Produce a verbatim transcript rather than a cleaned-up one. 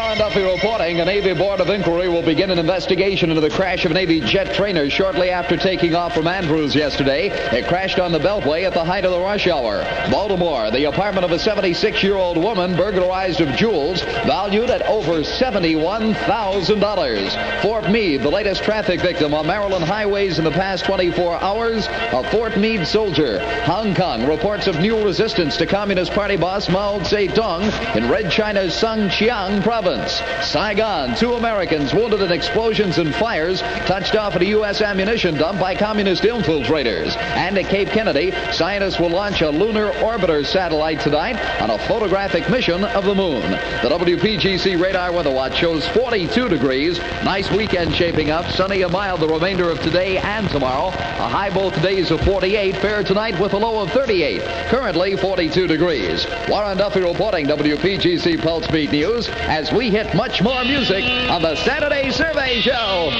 Warren Duffy reporting. A Navy Board of Inquiry will begin an investigation into the crash of a Navy jet trainer shortly after taking off from Andrews yesterday. It crashed on the Beltway at the height of the rush hour. Baltimore, the apartment of a seventy-six-year-old woman burglarized of jewels valued at over seventy-one thousand dollars. Fort Meade, the latest traffic victim on Maryland highways in the past twenty-four hours, a Fort Meade soldier. Hong Kong, reports of new resistance to Communist Party boss Mao Zedong in Red China's Songjiang province. Saigon, two Americans wounded in explosions and fires touched off at a U S ammunition dump by communist infiltrators. And at Cape Kennedy, scientists will launch a lunar orbiter satellite tonight on a photographic mission of the moon. The W P G C Radar Weather Watch shows forty-two degrees. Nice weekend shaping up. Sunny and mild the remainder of today and tomorrow. A high both days of forty-eight. Fair tonight with a low of thirty-eight. Currently forty-two degrees. Warren Duffy reporting, W P G C Pulse Beat News, as we hit much more music on the Saturday Survey Show.